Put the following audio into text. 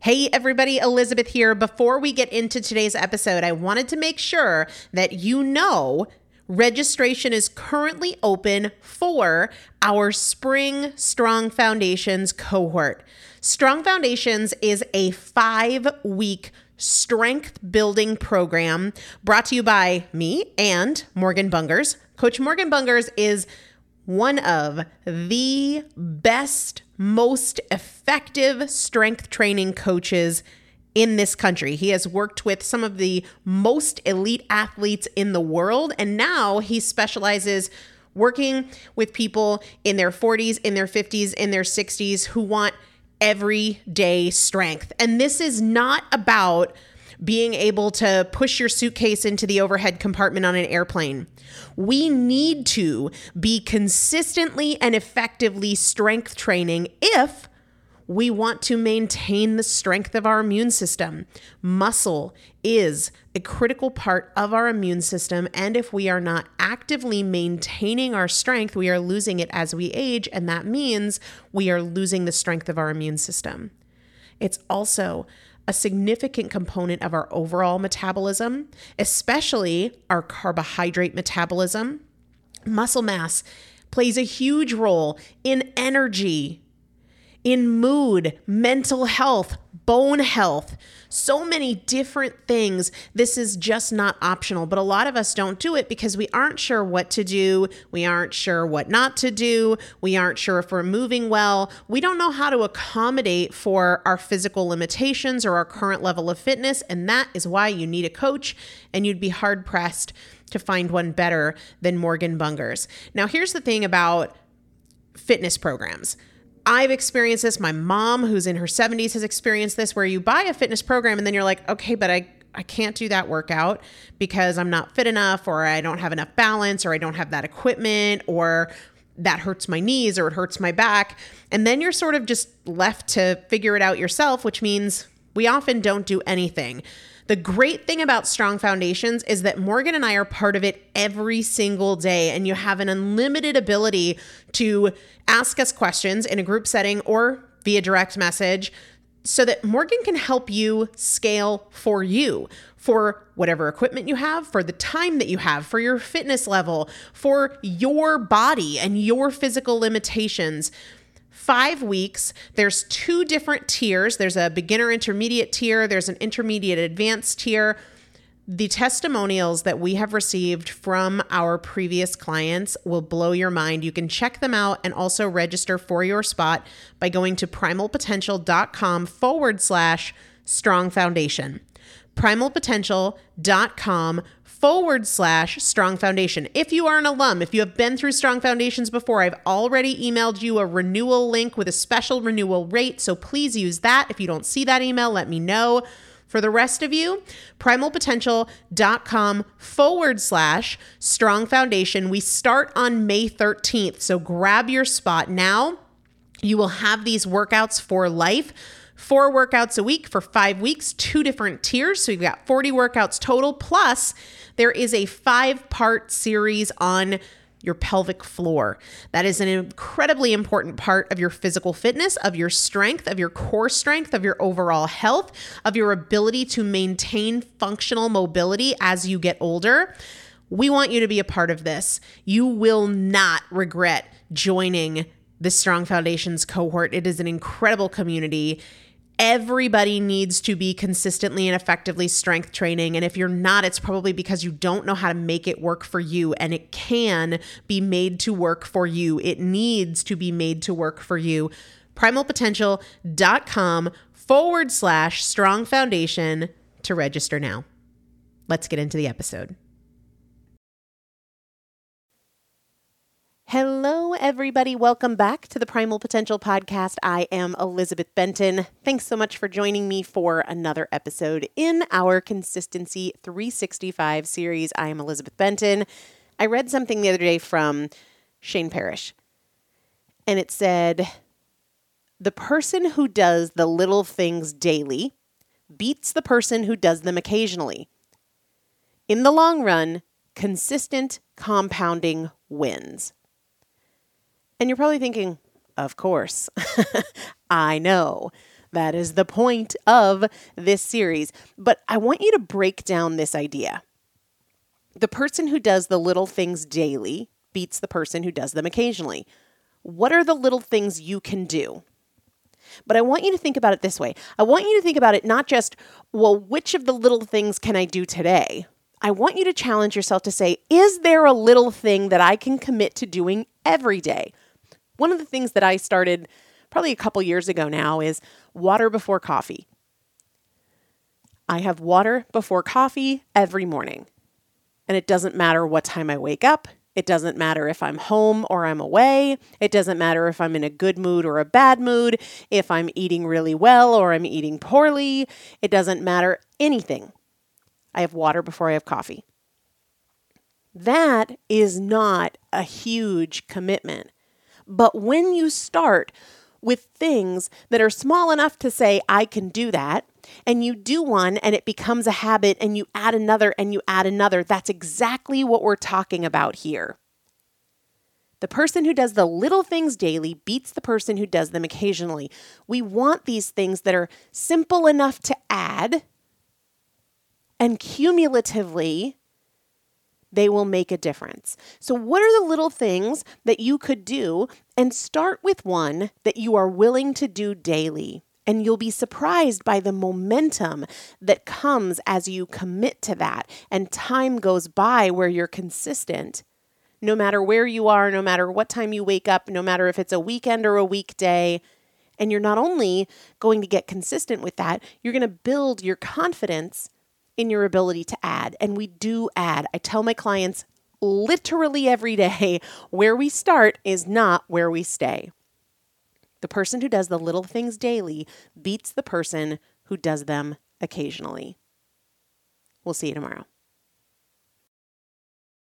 Hey everybody, Elizabeth here. Before we get into today's episode, I wanted to make sure that you know registration is currently open for our Spring Strong Foundations cohort. Strong Foundations is a 5-week strength building program brought to you by me and Morgan Bungers. Coach Morgan Bungers is one of the best, most effective strength training coaches in this country. He has worked with some of the most elite athletes in the world, and now he specializes working with people in their 40s, in their 50s, in their 60s who want everyday strength. And this is not about being able to push your suitcase into the overhead compartment on an airplane. We need to be consistently and effectively strength training if we want to maintain the strength of our immune system. Muscle is a critical part of our immune system, and if we are not actively maintaining our strength, we are losing it as we age, and that means we are losing the strength of our immune system. It's also a significant component of our overall metabolism, especially our carbohydrate metabolism. Muscle mass plays a huge role in energy, in mood, mental health, bone health, so many different things. This is just not optional, but a lot of us don't do it because we aren't sure what to do. We aren't sure what not to do. We aren't sure if we're moving well. We don't know how to accommodate for our physical limitations or our current level of fitness, and that is why you need a coach, and you'd be hard-pressed to find one better than Morgan Bungers. Now, here's the thing about fitness programs. I've experienced this. My mom, who's in her 70s, has experienced this, where you buy a fitness program and then you're like, okay, but I can't do that workout because I'm not fit enough, or I don't have enough balance, or I don't have that equipment, or that hurts my knees, or it hurts my back. And then you're sort of just left to figure it out yourself, which means we often don't do anything. The great thing about Strong Foundations is that Morgan and I are part of it every single day, and you have an unlimited ability to ask us questions in a group setting or via direct message so that Morgan can help you scale for you, for whatever equipment you have, for the time that you have, for your fitness level, for your body and your physical limitations. 5 weeks, there's 2 different tiers. There's a beginner intermediate tier. There's an intermediate advanced tier. The testimonials that we have received from our previous clients will blow your mind. You can check them out and also register for your spot by going to primalpotential.com/strong foundation. primalpotential.com/strong foundation. If you are an alum, if you have been through Strong Foundations before, I've already emailed you a renewal link with a special renewal rate, so please use that. If you don't see that email, let me know. For the rest of you, primalpotential.com/strong foundation. We start on May 13th, so grab your spot now. You will have these workouts for life. 4 workouts a week for 5 weeks, 2 different tiers. So you've got 40 workouts total. Plus, there is a 5-part series on your pelvic floor. That is an incredibly important part of your physical fitness, of your strength, of your core strength, of your overall health, of your ability to maintain functional mobility as you get older. We want you to be a part of this. You will not regret joining the Strong Foundations cohort. It is an incredible community. Everybody needs to be consistently and effectively strength training. And if you're not, it's probably because you don't know how to make it work for you. And it can be made to work for you. It needs to be made to work for you. primalpotential.com/strong foundation to register now. Let's get into the episode. Hello, everybody. Welcome back to the Primal Potential Podcast. I am Elizabeth Benton. Thanks so much for joining me for another episode in our Consistency 365 series. I am Elizabeth Benton. I read something the other day from Shane Parrish, and it said, the person who does the little things daily beats the person who does them occasionally. In the long run, consistent compounding wins. And you're probably thinking, of course, I know. That is the point of this series. But I want you to break down this idea. The person who does the little things daily beats the person who does them occasionally. What are the little things you can do? But I want you to think about it this way. I want you to think about it not just, well, which of the little things can I do today? I want you to challenge yourself to say, is there a little thing that I can commit to doing every day? One of the things that I started probably a couple years ago now is water before coffee. I have water before coffee every morning. And it doesn't matter what time I wake up. It doesn't matter if I'm home or I'm away. It doesn't matter if I'm in a good mood or a bad mood, if I'm eating really well or I'm eating poorly. It doesn't matter anything. I have water before I have coffee. That is not a huge commitment. But when you start with things that are small enough to say, I can do that, and you do one and it becomes a habit and you add another and you add another, that's exactly what we're talking about here. The person who does the little things daily beats the person who does them occasionally. We want these things that are simple enough to add, and cumulatively, they will make a difference. So what are the little things that you could do? And start with one that you are willing to do daily. And you'll be surprised by the momentum that comes as you commit to that. And time goes by where you're consistent. No matter where you are, no matter what time you wake up, no matter if it's a weekend or a weekday. And you're not only going to get consistent with that, you're going to build your confidence in your ability to add. And we do add. I tell my clients literally every day, where we start is not where we stay. The person who does the little things daily beats the person who does them occasionally. We'll see you tomorrow.